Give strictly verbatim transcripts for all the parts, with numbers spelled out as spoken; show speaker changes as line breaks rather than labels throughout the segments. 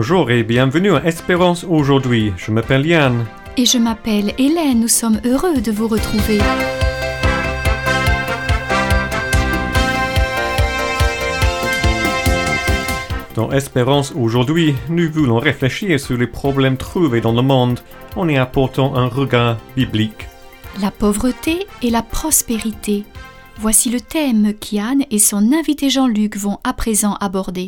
Bonjour et bienvenue à Espérance aujourd'hui. Je m'appelle Yann.
Et je m'appelle Hélène. Nous sommes heureux de vous retrouver.
Dans Espérance aujourd'hui, nous voulons réfléchir sur les problèmes trouvés dans le monde en y apportant un regard biblique.
La pauvreté et la prospérité. Voici le thème qu'Yann et son invité Jean-Luc vont à présent aborder.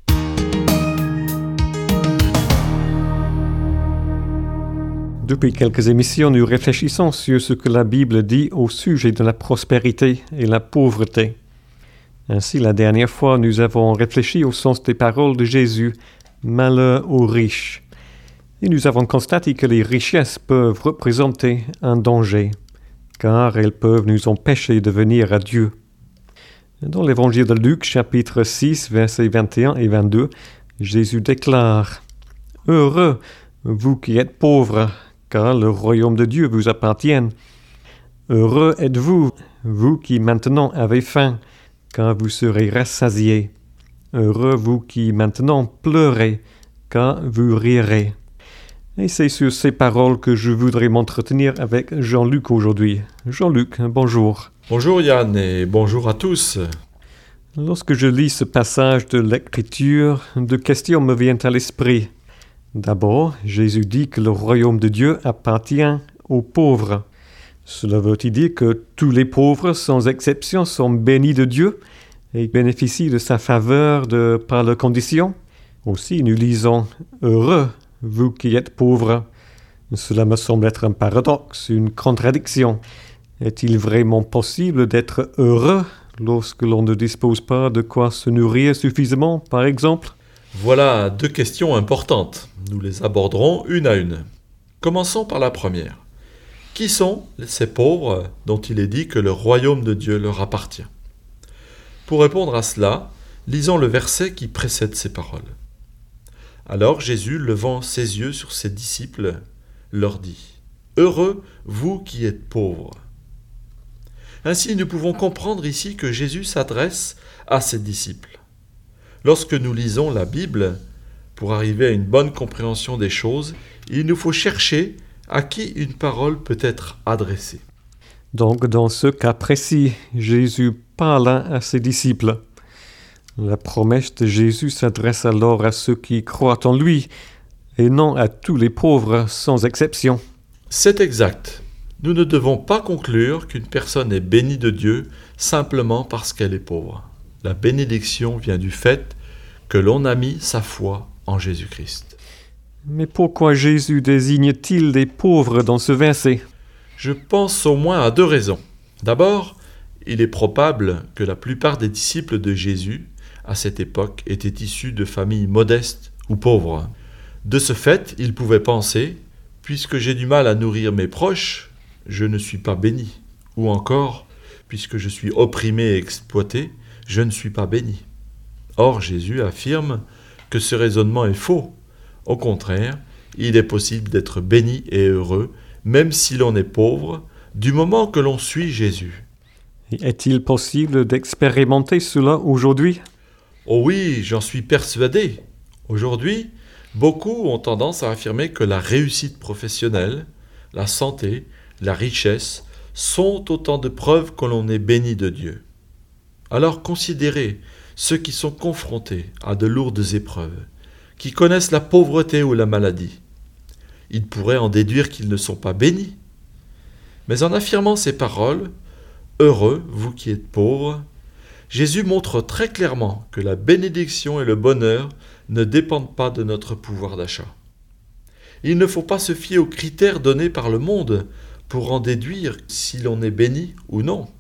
Depuis quelques émissions, nous réfléchissons sur ce que la Bible dit au sujet de la prospérité et la pauvreté. Ainsi, la dernière fois, nous avons réfléchi au sens des paroles de Jésus, « Malheur aux riches ». Et nous avons constaté que les richesses peuvent représenter un danger, car elles peuvent nous empêcher de venir à Dieu. Dans l'évangile de Luc, chapitre six, versets vingt et un et vingt-deux, Jésus déclare « Heureux, vous qui êtes pauvres, car le royaume de Dieu vous appartient. Heureux êtes-vous, vous qui maintenant avez faim, car vous serez rassasiés. Heureux vous qui maintenant pleurez, car vous rirez. » Et c'est sur ces paroles que je voudrais m'entretenir avec Jean-Luc aujourd'hui. Jean-Luc, bonjour.
Bonjour Yann et bonjour à tous.
Lorsque je lis ce passage de l'Écriture, deux questions me viennent à l'esprit. D'abord, Jésus dit que le royaume de Dieu appartient aux pauvres. Cela veut-il dire que tous les pauvres, sans exception, sont bénis de Dieu et bénéficient de sa faveur de par leurs conditions? Aussi, nous lisons « Heureux, vous qui êtes pauvres ». Cela me semble être un paradoxe, une contradiction. Est-il vraiment possible d'être heureux lorsque l'on ne dispose pas de quoi se nourrir suffisamment, par exemple?
Voilà deux questions importantes. Nous les aborderons une à une. Commençons par la première. Qui sont ces pauvres dont il est dit que le royaume de Dieu leur appartient? Pour répondre à cela, lisons le verset qui précède ces paroles. Alors Jésus, levant ses yeux sur ses disciples, leur dit « Heureux, vous qui êtes pauvres ». Ainsi, nous pouvons comprendre ici que Jésus s'adresse à ses disciples. Lorsque nous lisons la Bible, pour arriver à une bonne compréhension des choses, il nous faut chercher à qui une parole peut être adressée.
Donc, dans ce cas précis, Jésus parle à ses disciples. La promesse de Jésus s'adresse alors à ceux qui croient en lui, et non à tous les pauvres, sans exception.
C'est exact. Nous ne devons pas conclure qu'une personne est bénie de Dieu simplement parce qu'elle est pauvre. La bénédiction vient du fait que l'on a mis sa foi en Jésus-Christ.
Mais pourquoi Jésus désigne-t-il les pauvres dans ce verset?
Je pense au moins à deux raisons. D'abord, il est probable que la plupart des disciples de Jésus, à cette époque, étaient issus de familles modestes ou pauvres. De ce fait, ils pouvaient penser « Puisque j'ai du mal à nourrir mes proches, je ne suis pas béni. » Ou encore « Puisque je suis opprimé et exploité, je ne suis pas béni. » Or, Jésus affirme que ce raisonnement est faux. Au contraire, il est possible d'être béni et heureux, même si l'on est pauvre, du moment que l'on suit Jésus.
Est-il possible d'expérimenter cela aujourd'hui?
Oh oui, j'en suis persuadé. Aujourd'hui, beaucoup ont tendance à affirmer que la réussite professionnelle, la santé, la richesse sont autant de preuves que l'on est béni de Dieu. Alors considérez ceux qui sont confrontés à de lourdes épreuves, qui connaissent la pauvreté ou la maladie. Ils pourraient en déduire qu'ils ne sont pas bénis. Mais en affirmant ces paroles, « Heureux, vous qui êtes pauvres », Jésus montre très clairement que la bénédiction et le bonheur ne dépendent pas de notre pouvoir d'achat. Il ne faut pas se fier aux critères donnés par le monde pour en déduire si l'on est béni ou non.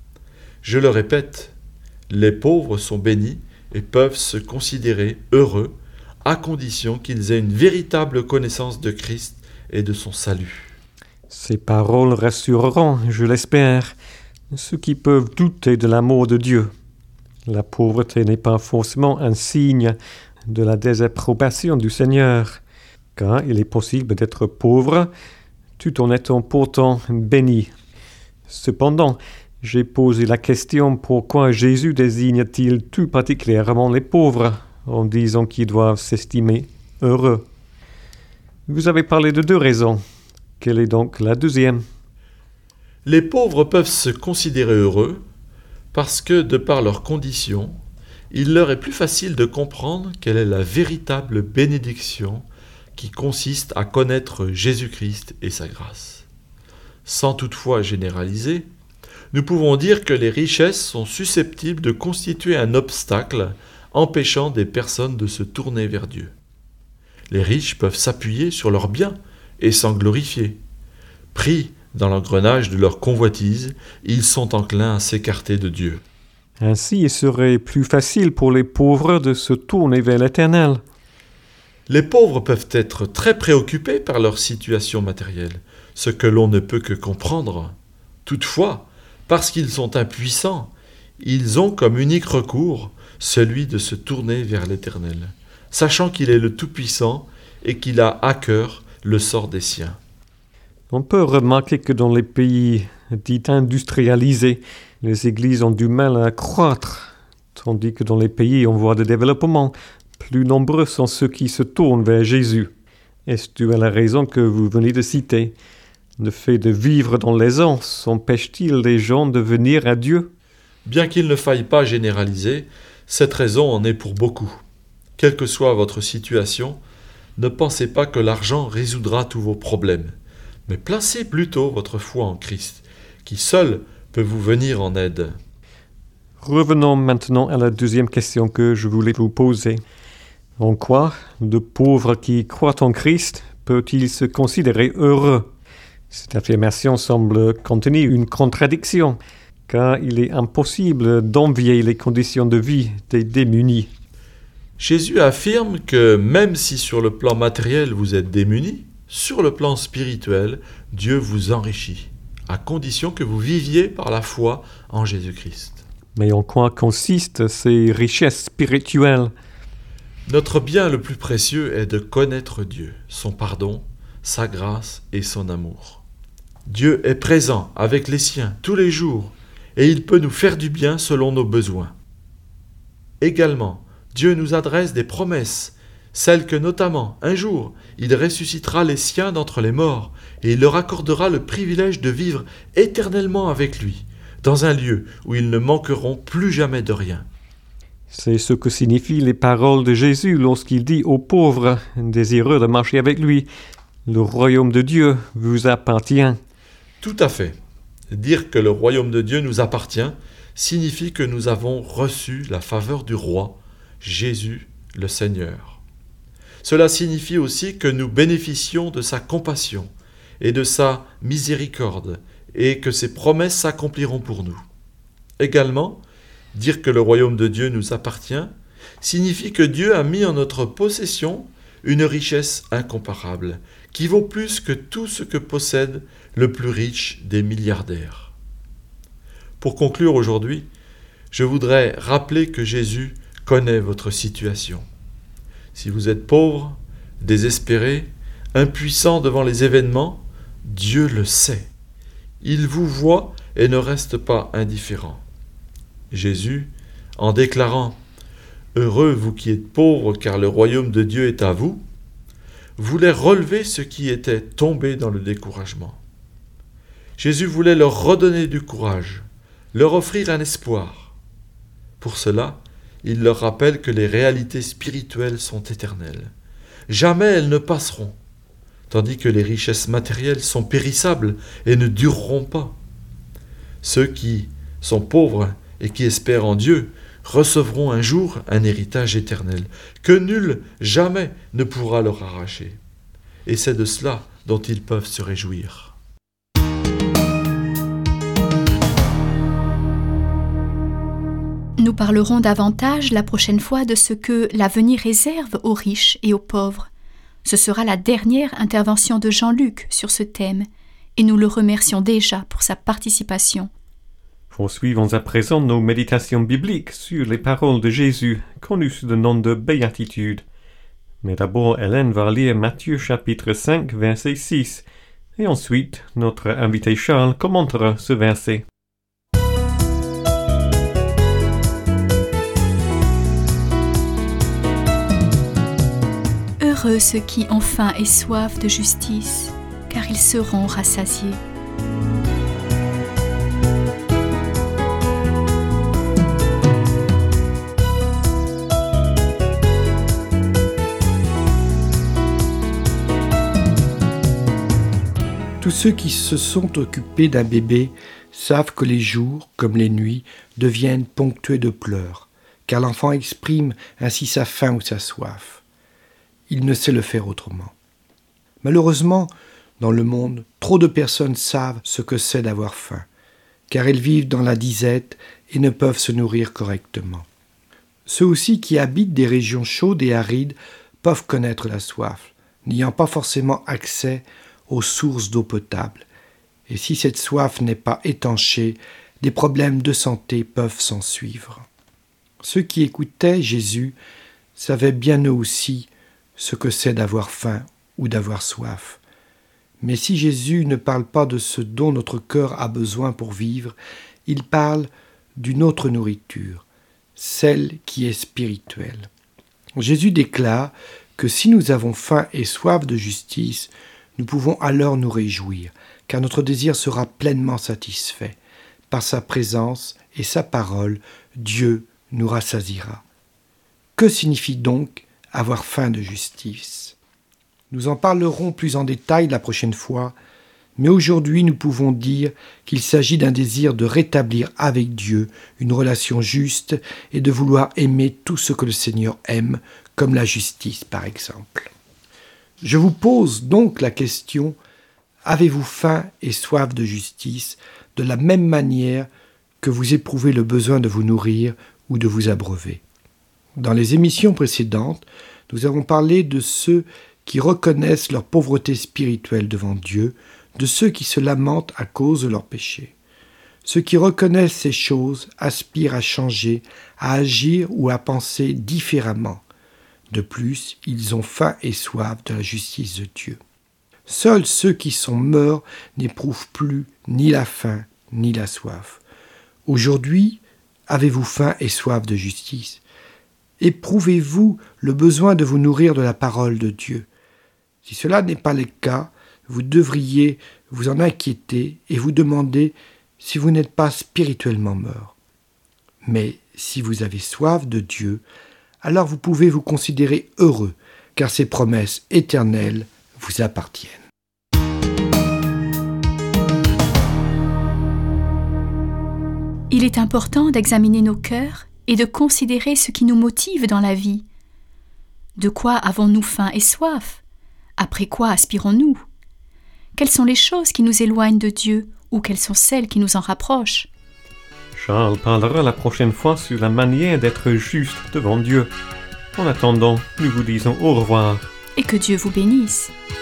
Je le répète, les pauvres sont bénis et peuvent se considérer heureux à condition qu'ils aient une véritable connaissance de Christ et de son salut.
Ces paroles rassureront, je l'espère, ceux qui peuvent douter de l'amour de Dieu. La pauvreté n'est pas forcément un signe de la désapprobation du Seigneur, car il est possible d'être pauvre tout en étant pourtant béni. Cependant, j'ai posé la question pourquoi Jésus désigne-t-il tout particulièrement les pauvres en disant qu'ils doivent s'estimer heureux. Vous avez parlé de deux raisons. Quelle est donc la deuxième?
Les pauvres peuvent se considérer heureux parce que, de par leurs conditions, il leur est plus facile de comprendre quelle est la véritable bénédiction qui consiste à connaître Jésus-Christ et sa grâce. Sans toutefois généraliser, nous pouvons dire que les richesses sont susceptibles de constituer un obstacle empêchant des personnes de se tourner vers Dieu. Les riches peuvent s'appuyer sur leurs biens et s'en glorifier. Pris dans l'engrenage de leur convoitise, ils sont enclins à s'écarter de Dieu.
Ainsi, il serait plus facile pour les pauvres de se tourner vers l'Éternel.
Les pauvres peuvent être très préoccupés par leur situation matérielle, ce que l'on ne peut que comprendre. Toutefois, parce qu'ils sont impuissants, ils ont comme unique recours celui de se tourner vers l'Éternel, sachant qu'il est le Tout-Puissant et qu'il a à cœur le sort des siens.
On peut remarquer que dans les pays dits industrialisés, les églises ont du mal à croître, tandis que dans les pays en voie de développement, plus nombreux sont ceux qui se tournent vers Jésus. Est-ce dû à la raison que vous venez de citer? Le fait de vivre dans l'aisance empêche-t-il les gens de venir à Dieu?
Bien qu'il ne faille pas généraliser, cette raison en est pour beaucoup. Quelle que soit votre situation, ne pensez pas que l'argent résoudra tous vos problèmes, mais placez plutôt votre foi en Christ, qui seul peut vous venir en aide.
Revenons maintenant à la deuxième question que je voulais vous poser. En quoi le pauvre qui croit en Christ peut-il se considérer heureux? Cette affirmation semble contenir une contradiction, car il est impossible d'envier les conditions de vie des démunis.
Jésus affirme que même si sur le plan matériel vous êtes démunis, sur le plan spirituel, Dieu vous enrichit, à condition que vous viviez par la foi en Jésus-Christ.
Mais en quoi consistent ces richesses spirituelles?
Notre bien le plus précieux est de connaître Dieu, son pardon, sa grâce et son amour. Dieu est présent avec les siens tous les jours et il peut nous faire du bien selon nos besoins. Également, Dieu nous adresse des promesses, celles que notamment, un jour, il ressuscitera les siens d'entre les morts et il leur accordera le privilège de vivre éternellement avec lui, dans un lieu où ils ne manqueront plus jamais de rien.
C'est ce que signifient les paroles de Jésus lorsqu'il dit aux pauvres désireux de marcher avec lui, « Le royaume de Dieu vous appartient ».
Tout à fait. Dire que le royaume de Dieu nous appartient signifie que nous avons reçu la faveur du roi, Jésus le Seigneur. Cela signifie aussi que nous bénéficions de sa compassion et de sa miséricorde et que ses promesses s'accompliront pour nous. Également, dire que le royaume de Dieu nous appartient signifie que Dieu a mis en notre possession une richesse incomparable, qui vaut plus que tout ce que possède le plus riche des milliardaires. Pour conclure aujourd'hui, je voudrais rappeler que Jésus connaît votre situation. Si vous êtes pauvre, désespéré, impuissant devant les événements, Dieu le sait. Il vous voit et ne reste pas indifférent. Jésus, en déclarant « Heureux vous qui êtes pauvres, car le royaume de Dieu est à vous », voulait relever ceux qui étaient tombés dans le découragement. Jésus voulait leur redonner du courage, leur offrir un espoir. Pour cela, il leur rappelle que les réalités spirituelles sont éternelles. Jamais elles ne passeront, tandis que les richesses matérielles sont périssables et ne dureront pas. Ceux qui sont pauvres et qui espèrent en Dieu recevront un jour un héritage éternel, que nul jamais ne pourra leur arracher. Et c'est de cela dont ils peuvent se réjouir.
Nous parlerons davantage la prochaine fois de ce que l'avenir réserve aux riches et aux pauvres. Ce sera la dernière intervention de Jean-Luc sur ce thème, et nous le remercions déjà pour sa participation.
Poursuivons à présent nos méditations bibliques sur les paroles de Jésus, connues sous le nom de béatitude. Mais d'abord, Hélène va lire Matthieu chapitre cinq, verset six, et ensuite, notre invité Charles commentera ce verset.
Heureux ceux qui ont faim et soif de justice, car ils seront rassasiés.
Tous ceux qui se sont occupés d'un bébé savent que les jours, comme les nuits, deviennent ponctués de pleurs, car l'enfant exprime ainsi sa faim ou sa soif. Il ne sait le faire autrement. Malheureusement, dans le monde, trop de personnes savent ce que c'est d'avoir faim, car elles vivent dans la disette et ne peuvent se nourrir correctement. Ceux aussi qui habitent des régions chaudes et arides peuvent connaître la soif, n'ayant pas forcément accès aux sources d'eau potable. Et si cette soif n'est pas étanchée, des problèmes de santé peuvent s'en suivre. Ceux qui écoutaient Jésus savaient bien eux aussi ce que c'est d'avoir faim ou d'avoir soif. Mais si Jésus ne parle pas de ce dont notre cœur a besoin pour vivre, il parle d'une autre nourriture, celle qui est spirituelle. Jésus déclare que si nous avons faim et soif de justice, nous pouvons alors nous réjouir, car notre désir sera pleinement satisfait. Par sa présence et sa parole, Dieu nous rassasiera. Que signifie donc avoir faim de justice ? Nous en parlerons plus en détail la prochaine fois, mais aujourd'hui nous pouvons dire qu'il s'agit d'un désir de rétablir avec Dieu une relation juste et de vouloir aimer tout ce que le Seigneur aime, comme la justice par exemple. Je vous pose donc la question, avez-vous faim et soif de justice de la même manière que vous éprouvez le besoin de vous nourrir ou de vous abreuver ? Dans les émissions précédentes, nous avons parlé de ceux qui reconnaissent leur pauvreté spirituelle devant Dieu, de ceux qui se lamentent à cause de leurs péchés. Ceux qui reconnaissent ces choses aspirent à changer, à agir ou à penser différemment. De plus, ils ont faim et soif de la justice de Dieu. Seuls ceux qui sont morts n'éprouvent plus ni la faim ni la soif. Aujourd'hui, avez-vous faim et soif de justice ? Éprouvez-vous le besoin de vous nourrir de la parole de Dieu ? Si cela n'est pas le cas, vous devriez vous en inquiéter et vous demander si vous n'êtes pas spirituellement mort. Mais si vous avez soif de Dieu, alors vous pouvez vous considérer heureux, car ses promesses éternelles vous appartiennent.
Il est important d'examiner nos cœurs et de considérer ce qui nous motive dans la vie. De quoi avons-nous faim et soif ? Après quoi aspirons-nous ? Quelles sont les choses qui nous éloignent de Dieu ou quelles sont celles qui nous en rapprochent ?
Charles parlera la prochaine fois sur la manière d'être juste devant Dieu. En attendant, nous vous disons au revoir.
Et que Dieu vous bénisse.